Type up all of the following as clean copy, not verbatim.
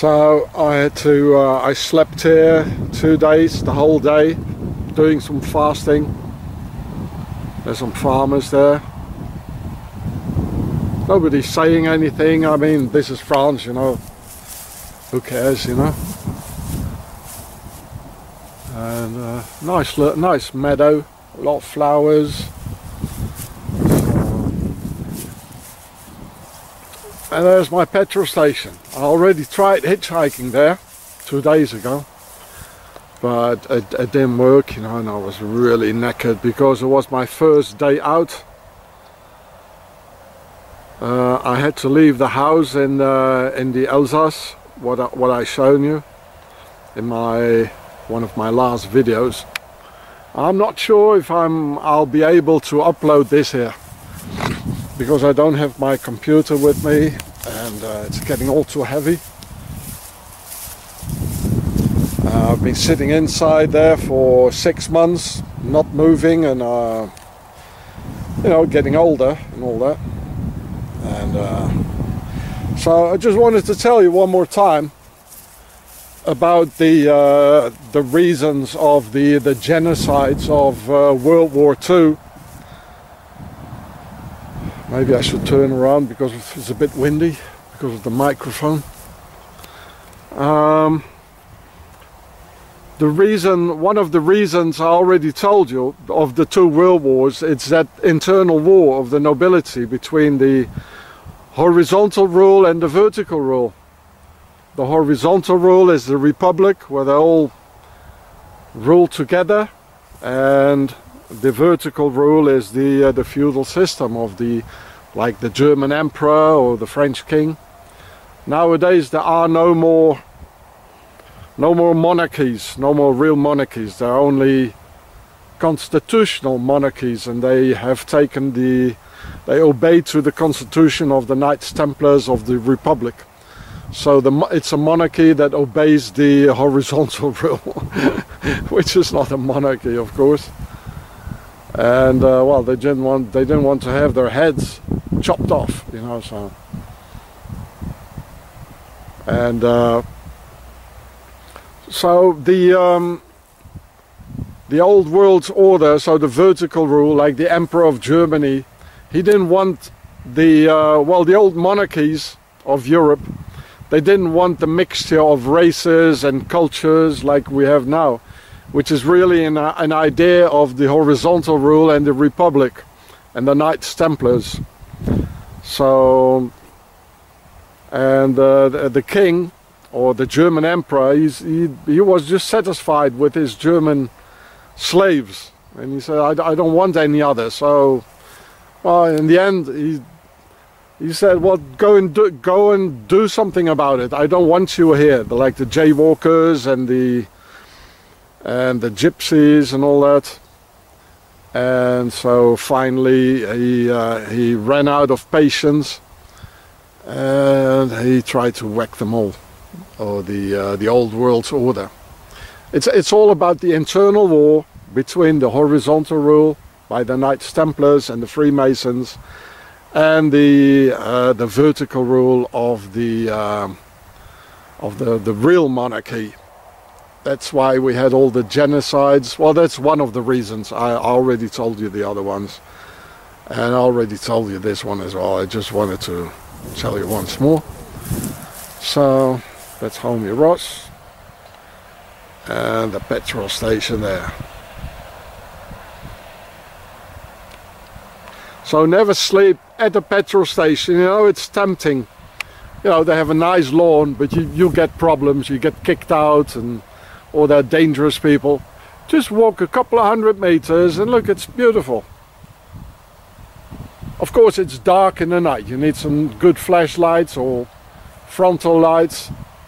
So I had to, I slept here 2 days, the whole day, doing some fasting. There's some farmers there. Nobody's saying anything. I mean, this is France, you know. Who cares, you know? And nice meadow, a lot of flowers. And there's my petrol station. I already tried hitchhiking there 2 days ago, but it didn't work, you know, and I was really knackered because it was my first day out. I had to leave the house in the Alsace, what I shown you in one of my last videos. I'm not sure if I'll be able to upload this here because I don't have my computer with me, and it's getting all too heavy. I've been sitting inside there for 6 months, not moving, and you know, getting older and all that. And so I just wanted to tell you one more time about the reasons of the genocides of World War II. Maybe I should turn around because it's a bit windy because of the microphone. One of the reasons I already told you of the 2 world wars, it's that internal war of the nobility between the horizontal rule and the vertical rule. The horizontal rule is the republic, where they all rule together, and the vertical rule is the feudal system of like the German emperor or the French king. Nowadays there are no more monarchies, no more real monarchies. There are only constitutional monarchies, and they have taken they obey to the constitution of the Knights Templars of the Republic. So it's a monarchy that obeys the horizontal rule, which is not a monarchy, of course. And well, they didn't want to have their heads chopped off, you know. So, and so the old world's order, so the vertical rule, like the Emperor of Germany, he didn't want the old monarchies of Europe. They didn't want the mixture of races and cultures like we have now, which is really an idea of the horizontal rule and the Republic and the Knights Templars. So, and the king, or the German emperor, he was just satisfied with his German slaves, and he said, I don't want any other. So, well, in the end, he said, well, go and do something about it. I don't want you here. Like the jaywalkers and the gypsies and all that. And so finally he ran out of patience, and he tried to whack them all, or the old world's order. It's all about the internal war between the horizontal rule by the Knights Templars and the Freemasons, and the vertical rule of the real monarchy. That's why we had all the genocides. Well, that's one of the reasons. I already told you the other ones, and I already told you this one as well. I just wanted to tell you once more. So that's Homey Ross and the petrol station there. So never sleep at a petrol station. You know, it's tempting. You know, they have a nice lawn, but you get problems. You get kicked out, or they're dangerous people. Just walk a couple of 100 meters and look, it's beautiful. Of course, it's dark in the night. You need some good flashlights or frontal lights.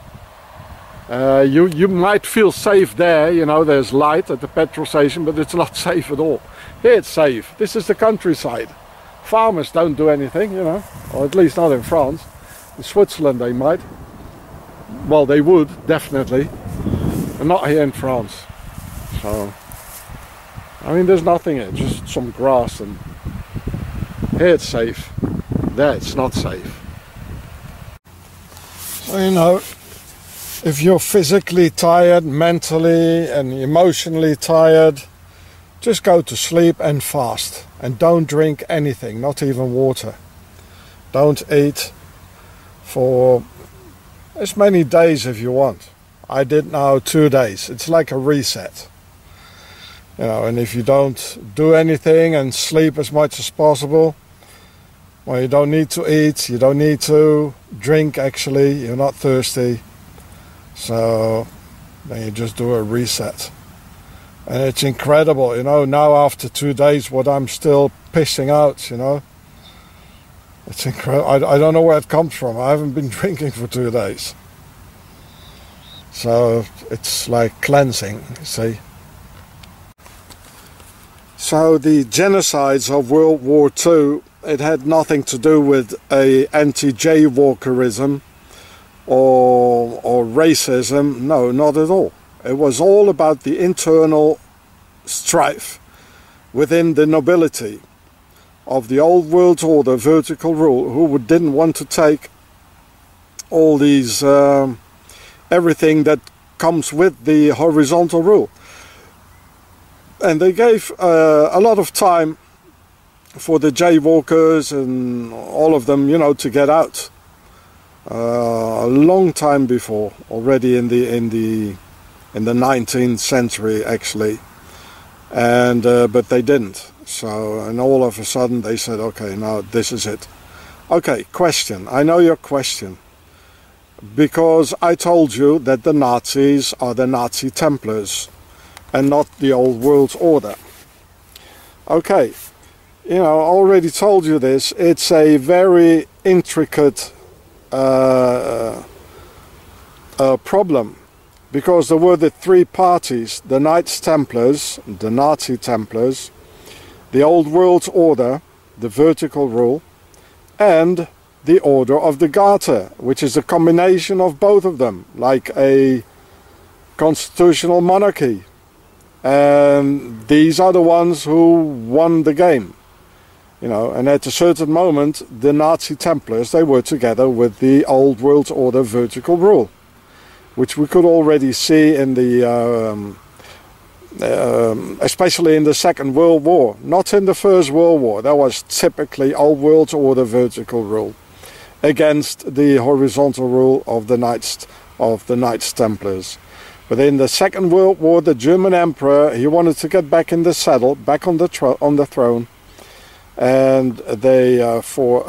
You might feel safe there. You know, there's light at the petrol station, but it's not safe at all. Here it's safe. This is the countryside. Farmers don't do anything, you know, or at least not in France. In Switzerland they might. Well, they would, definitely. But not here in France. So, I mean, there's nothing here, just some grass, and here it's safe. There it's not safe. So, you know, If you're physically tired, mentally and emotionally tired, just go to sleep and fast. And don't drink anything, not even water. Don't eat for as many days if you want. I did now 2 days. It's like a reset. You know, and if you don't do anything and sleep as much as possible, well, you don't need to eat, you don't need to drink actually, you're not thirsty. So then you just do a reset. And it's incredible, you know, now after 2 days what I'm still pissing out, you know. It's incredible. I don't know where it comes from. I haven't been drinking for 2 days. So it's like cleansing, you see. So the genocides of World War II, it had nothing to do with a anti-jaywalkerism or racism. No, not at all. It was all about the internal strife within the nobility of the old world order, vertical rule, who didn't want to take all these everything that comes with the horizontal rule. And they gave a lot of time for the jaywalkers and all of them, you know, to get out. A long time before, already in the 19th century actually, and but they didn't. So, and all of a sudden they said, okay, now this is it. Okay, question. I know your question. Because I told you that the Nazis are the Nazi Templars and not the old world order. Okay, you know, I already told you this. It's a very intricate problem, because there were the three parties: the Knights Templars, the Nazi Templars, the old world order, the vertical rule, and the Order of the Garter, which is a combination of both of them, like a constitutional monarchy. And these are the ones who won the game. You know, and at a certain moment, the Nazi Templars, they were together with the old world order vertical rule, which we could already see in the especially in the Second World War, not in the First World War. That was typically old world order vertical rule against the horizontal rule of the Knights Templars. But in the Second World War, the German Emperor, he wanted to get back in the saddle, back on the throne, and they for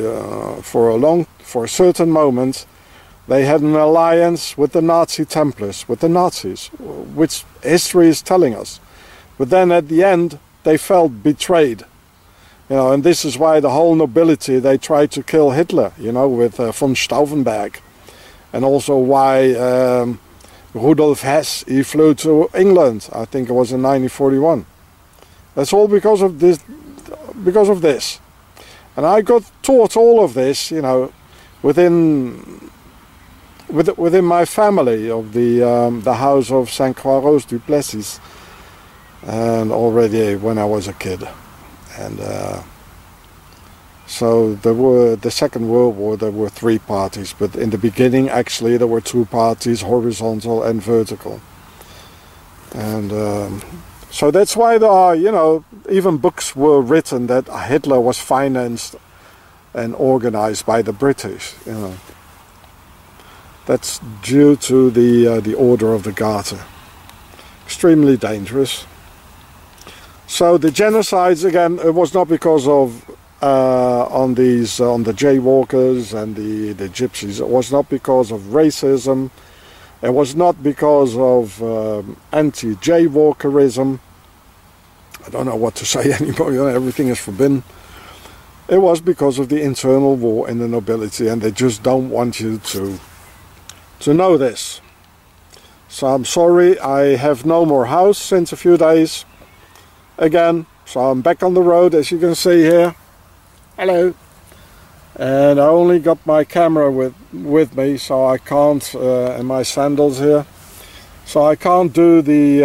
a certain moment, they had an alliance with the Nazi Templars, with the Nazis, which history is telling us. But then at the end, they felt betrayed. You know, and this is why the whole nobility, they tried to kill Hitler, you know, with von Stauffenberg. And also why Rudolf Hess, he flew to England, I think it was in 1941. That's all because of this. And I got taught all of this, you know, within my family of the house of St. Croix du Plessis, and already when I was a kid. And so there were the Second World War, there were three parties, but in the beginning actually there were two parties, horizontal and vertical. And so that's why there are, you know, even books were written that Hitler was financed and organized by the British, you know. That's due to the Order of the Garter. Extremely dangerous. So the genocides, again, it was not because of on the jaywalkers and the gypsies. It was not because of racism. It was not because of anti-jaywalkerism. I don't know what to say anymore. You know, everything is forbidden. It was because of the internal war in the nobility, and they just don't want you to know this. So I'm sorry, I have no more house since a few days. Again, so I'm back on the road, as you can see here. Hello. And I only got my camera with me, so I can't, and my sandals here, so I can't do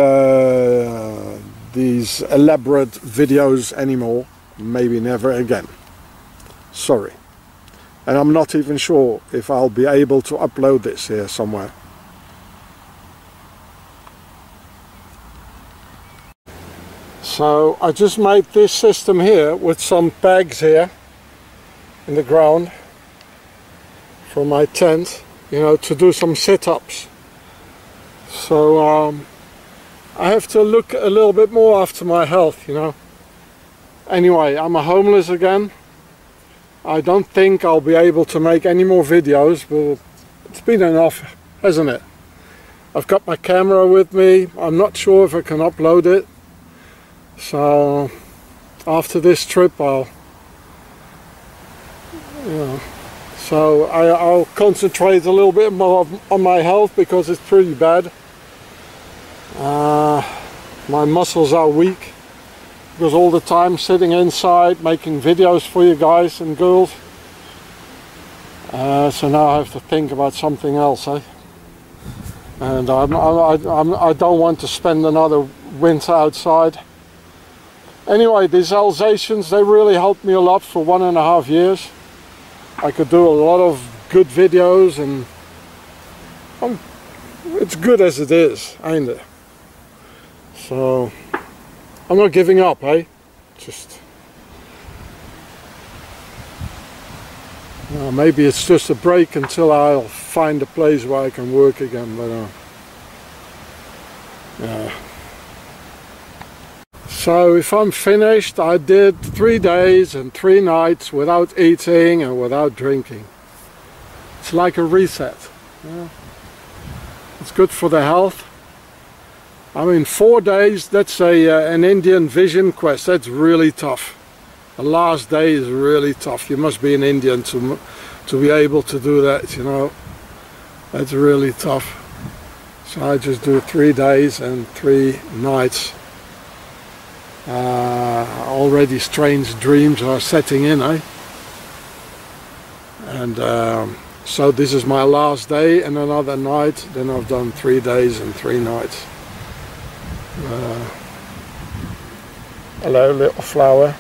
these elaborate videos anymore. Maybe never again. Sorry. And I'm not even sure if I'll be able to upload this here somewhere. So I just made this system here with some pegs here in the ground from my tent, you know, to do some sit-ups. So I have to look a little bit more after my health, you know. Anyway, I'm a homeless again. I don't think I'll be able to make any more videos, but it's been enough, hasn't it? I've got my camera with me. I'm not sure if I can upload it. So after this trip I'll, you know, so I'll concentrate a little bit more on my health because it's pretty bad. My muscles are weak because all the time sitting inside making videos for you guys and girls. So now I have to think about something else, eh? And I don't want to spend another winter outside. Anyway, these Alsatians, they really helped me a lot for 1.5 years. I could do a lot of good videos, and it's good as it is, ain't it? So I'm not giving up, eh? Just maybe it's just a break until I'll find a place where I can work again, but yeah. So if I'm finished, I did 3 days and 3 nights without eating and without drinking. It's like a reset. Yeah. It's good for the health. I mean, 4 days, that's an Indian vision quest. That's really tough. The last day is really tough. You must be an Indian to be able to do that, you know. That's really tough. So I just do 3 days and 3 nights. Already strange dreams are setting in, eh? And so this is my last day and another night. Then I've done 3 days and 3 nights. Hello, little flower.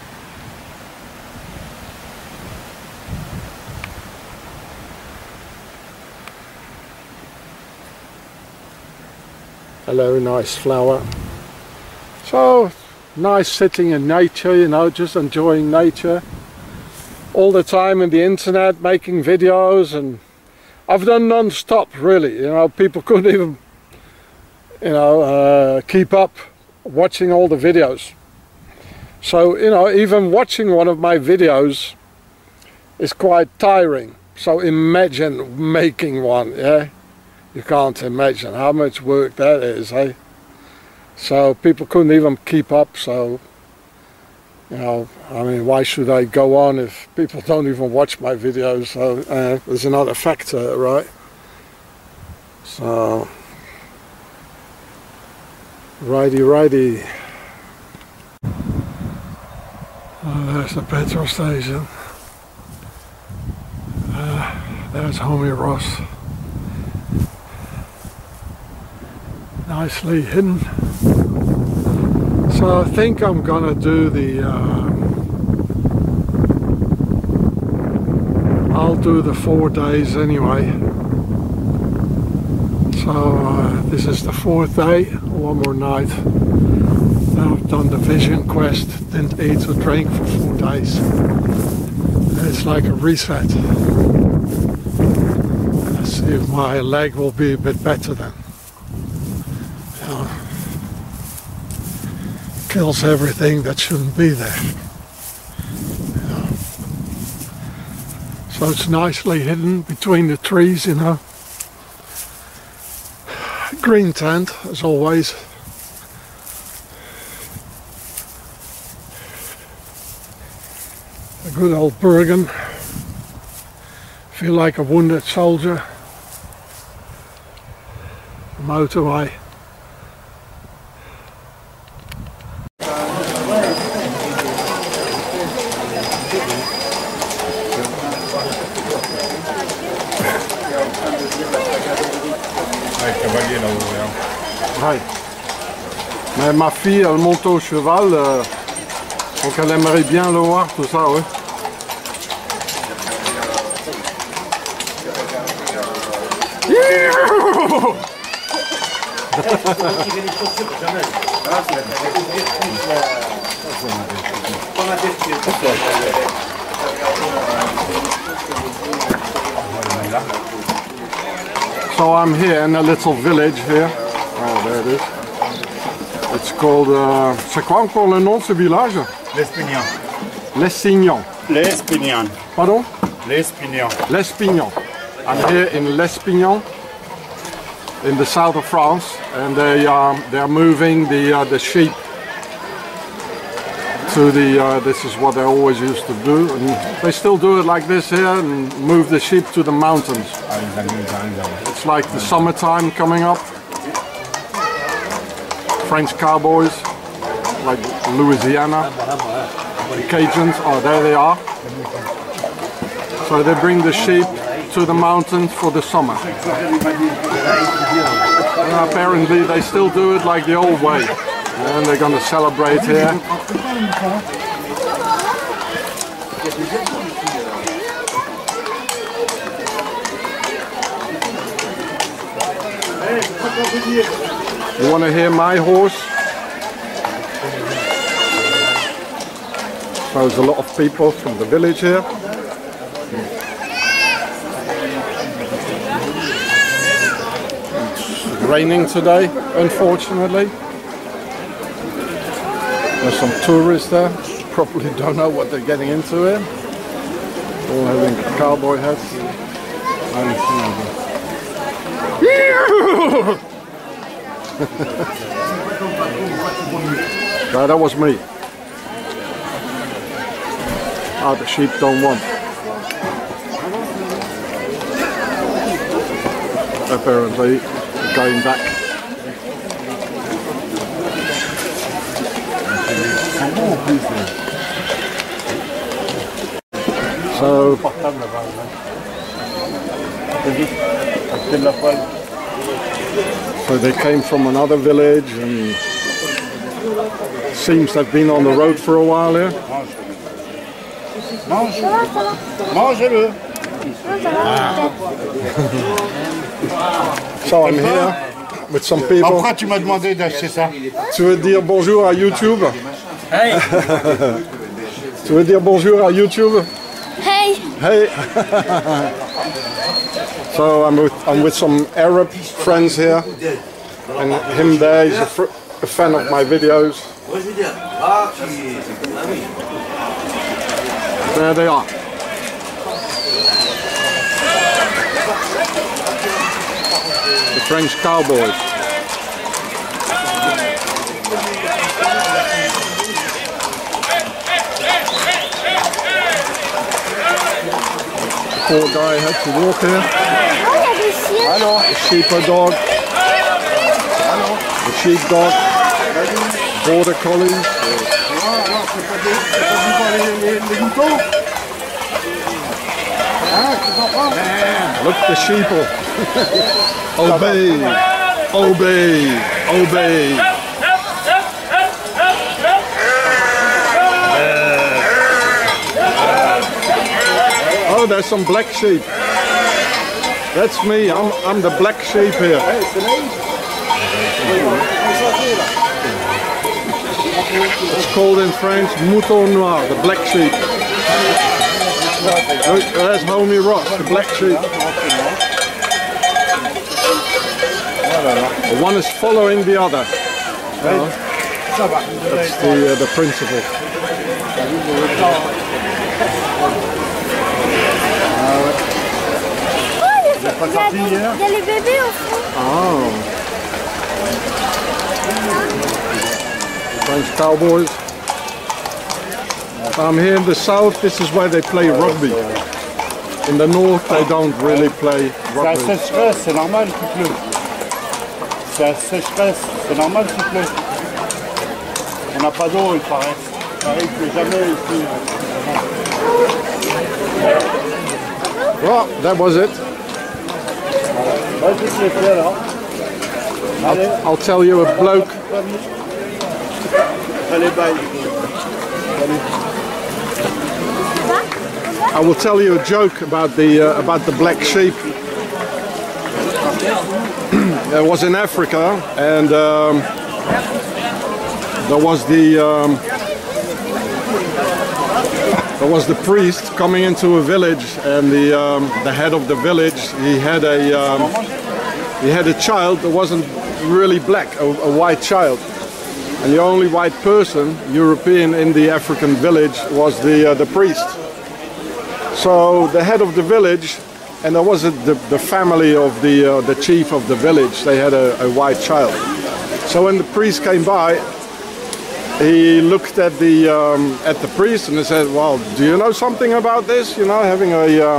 Hello, nice flower. So nice sitting in nature, you know, just enjoying nature. All the time in the internet, making videos, and I've done non-stop, really. You know, people couldn't even, you know, keep up watching all the videos. So, you know, even watching one of my videos is quite tiring. So imagine making one, yeah? You can't imagine how much work that is, eh? So people couldn't even keep up, so, you know, I mean, why should I go on if people don't even watch my videos? So there's another factor, right? So, righty. Oh, there's the petrol station. There's Homie Ross. Nicely hidden. So I think I'm gonna do the I'll do the 4 days anyway. So this is the 4th day, 1 more night. Now I've done the vision quest, didn't eat or drink for 4 days. It's like a reset. Let's see if my leg will be a bit better then. Kills everything that shouldn't be there. Yeah. So it's nicely hidden between the trees, you know. Green tent, as always. A good old Bergen. Feel like a wounded soldier. Motorway. Ouais. Mais ma fille, elle monte au cheval, donc elle aimerait bien le voir, tout ça, oui. So I'm here in a little village here. Oh, there it is. It's called... c'est quoi encore le nom de ce village? L'Espignan. L'Essignan. L'Espignan. Pardon? L'Espignan. L'Espignan. I'm here in L'Espignan, in the south of France, and they are moving the sheep to the. This is what they always used to do, and they still do it like this here, and move the sheep to the mountains. It's like the summertime coming up. French cowboys, like Louisiana. The Cajuns, oh, there they are. So they bring the sheep to the mountains for the summer. And apparently they still do it like the old way. And they're going to celebrate here. You want to hear my horse? So there's a lot of people from the village here. It's raining today, unfortunately. There's some tourists there. Probably don't know what they're getting into here. All having cowboy hats. No, that was me. Oh, the sheep don't want. Apparently, going back. So they came from another village and seems they've been on the road for a while here. Mangez-le. So I'm here with some people. Pourquoi tu m'as demandé d'acheter ça? Tu veux dire bonjour à YouTube? Hey! Tu veux dire bonjour à YouTube? Hey! Hey! So I'm with some Arab friends here, and him there, he's a fan of my videos. There they are. The French cowboys. The poor guy had to walk here. Hello. The shepherd, the sheepdog, border collies. Look, the sheeple. Obey, obey, obey. Oh, there's some black sheep. That's me. I'm the black sheep here. It's called in French mouton noir, the black sheep. Look, there's Homie Ross, the black sheep. The one is following the other. That's the principle. Il y a les bébés au fond. Oh. French cowboys. I'm here in the south, this is where they play rugby. In the north, they don't really play C'est la rugby. sécheresse, c'est normal qu'il pleut. C'est la sécheresse, c'est normal qu'il pleut. On n'a pas d'eau, il paraît. Il paraît qu'il pleut jamais ici. Well, that was it. Vas-y, tu les fais alors. Allez, I'll tell you a bloke. allez, bye. I will tell you a joke about the black sheep. I was in Africa, and there was the priest coming into a village, and the head of the village, he had a child that wasn't really black, a white child. And the only white person, European, in the African village was the priest. So the head of the village, and there was the family of the chief of the village, they had a white child. So when the priest came by, he looked at the priest and he said, well, do you know something about this? You know, having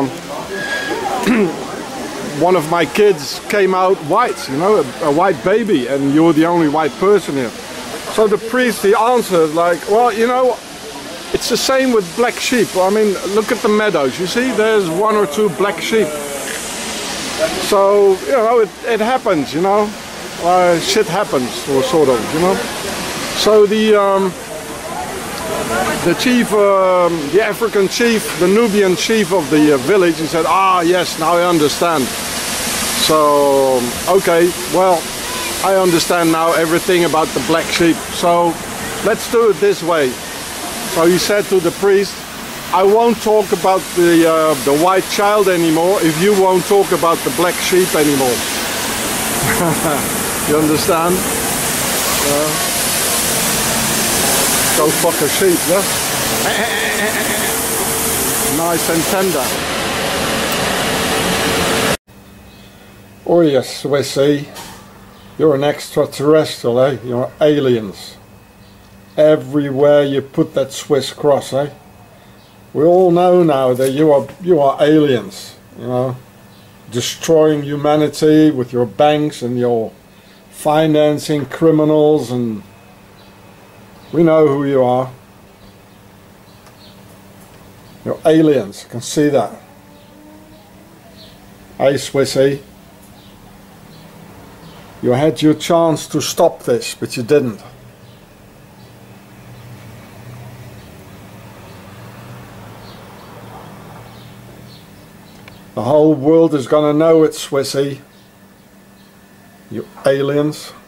one of my kids came out white, you know, a white baby, and you're the only white person here. So the priest, he answered like, well, you know, it's the same with black sheep. I mean, look at the meadows. You see, there's 1 or 2 black sheep. So, you know, it happens, you know. Shit happens, or sort of, you know. So the chief, the African chief, the Nubian chief of the village, he said, ah, yes, now I understand. So, okay, well, I understand now everything about the black sheep. So let's do it this way. So he said to the priest, I won't talk about the white child anymore if you won't talk about the black sheep anymore. You understand? Go fuck a sheep, yeah? Nice and tender. Oh yes, Swissy. You're an extraterrestrial, eh? You're aliens. Everywhere you put that Swiss cross, eh? We all know now that you are aliens, you know, destroying humanity with your banks and your financing criminals, and we know who you are. You're aliens, I can see that. Hey Swissy, you had your chance to stop this, but you didn't. The whole world is gonna know it, Swissy. You aliens.